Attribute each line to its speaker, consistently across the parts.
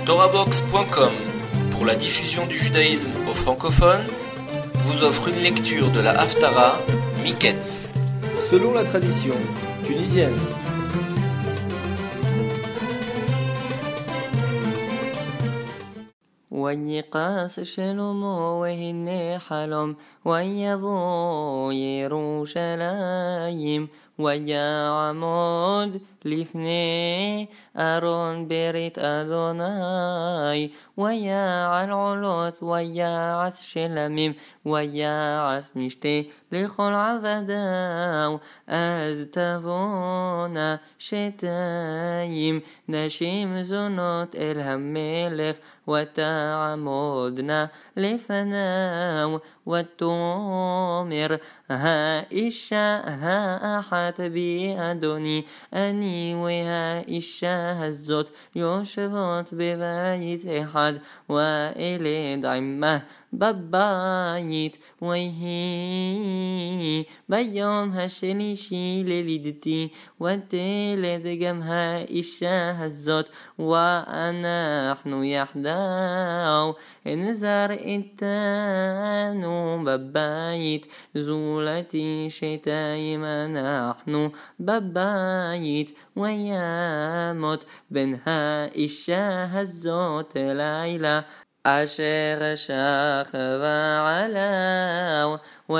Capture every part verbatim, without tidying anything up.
Speaker 1: Torahbox point com, pour la diffusion du judaïsme aux francophones, vous offre une lecture de la Haftara Miketz.
Speaker 2: Selon la tradition tunisienne.
Speaker 3: ويقاس شلومو وهن حلم ويبو يروشلايم ويعمود לפני ארון ברית אדוני ויעל עולות ויעש שלמים ויעש משתה לכל עבדיו אז תבואנה שתיים נשים זונות אל המלך ותעמודנה לפניו ותאמר האישה האחת בי אדוני אני והאישה הזאת יושבות בבית אחד ואלד עמה בבית ויהי ביום השלישי ללידתי ותלד גם האישה הזאת ואנחנו יחדיו נזר איתנו בבית זולתי שתיים אנחנו בבית וימות בן האישה הזאת לילה אשר שכבה עליו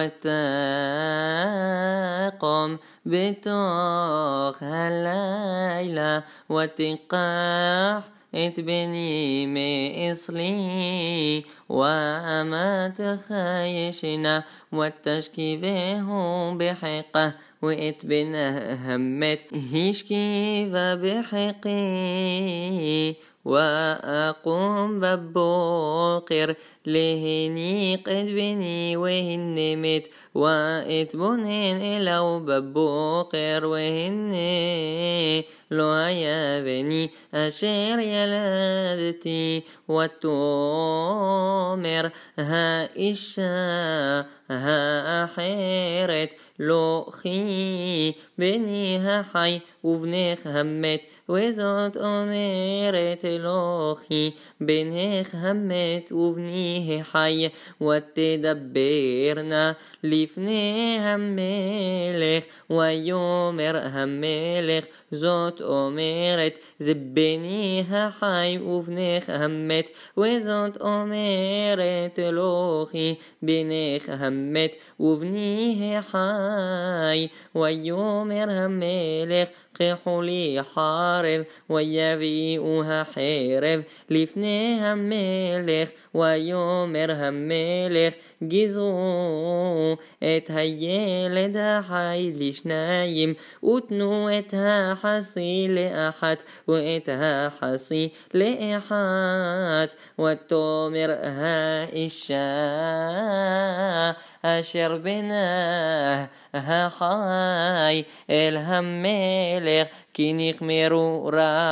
Speaker 3: ותקום בתוך הלילה ותיקח את בני מאצלי ואמתך ישנה ותשכיבהו בחיקה ואת בנה המת השכיבה בחיקי وأقوم ببوقر لهنيق ادبني وهن مت واتبنين إلو ببوقر وهن لو يا بني أشير يلادتي وتؤمر ها إشا ها أحيرت لو خي بنيها حي وبنيخ همت וזאת אומרת לוכי בנך המת ובניه חי ותדברנה לפני המלך ויאמר המלך זאת אומרת זה בני החי ובנך המת וזאת אומרת לוכי בנך המת ובניه חי ויאמר המלך קחו לי חרב ויביאוה חרב לפני המלך ויאמר המלך גזרו את הילד החי לשניים ותנו את החסי לאחת ואת החסי לאחת ותאמר האישה אשר בנה החי אל המלך כי נחמרו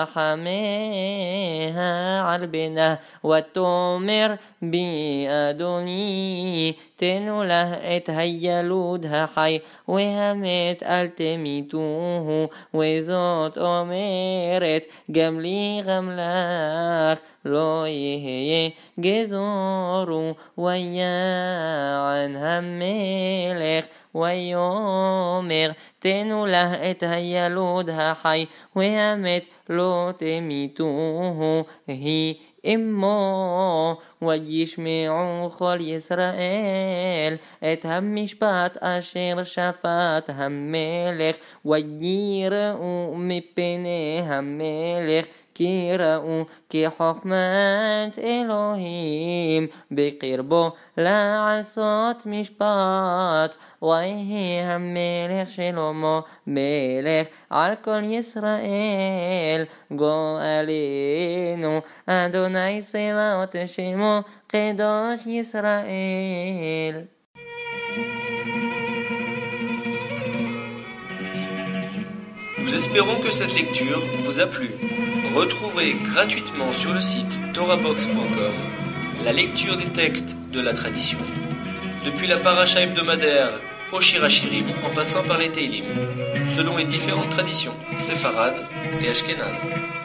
Speaker 3: רחמיה על בנה ותאמר בי אדוני תנו לה את הילוד החי והמת אל תמיתוהו וזאת אומרת גם לי גם לך לא יהיה גזורו ויען המלך ויאמר תנו לה את הילוד החי והמת לא תמיתוהו היא אמו וישמעו כל ישראל את המשפט אשר שפט המלך ויראו מפני המלך כי ראו כי חוכמת אלוהים בקרבו לעשות משפט ויהי המלך שלמה מלך על כל ישראל גואלנו אדוני צבאות שמו קדוש ישראל.
Speaker 1: Nous espérons que cette lecture vous a plu. Retrouvez gratuitement sur le site torahbox point com la lecture des textes de la tradition, depuis la paracha hebdomadaire au Shir HaShirim en passant par les Teilim, selon les différentes traditions séfarades et ashkénazes.